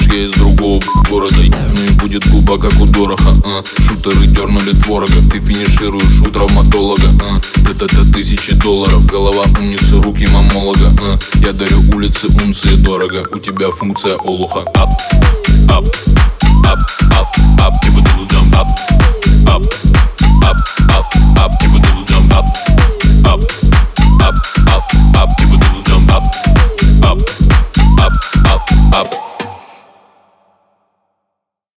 я из другого города. Ну и будет губа, как у Дороха. Шутеры дернули творога, ты финишируешь у травматолога. Это $1000, голова умницы, руки мамолога. Я дарю улицы унции дорого, у тебя функция олуха. Ап, ап, ап, ап, ап, типа ты там ап, ап, ап, ап, ап, типа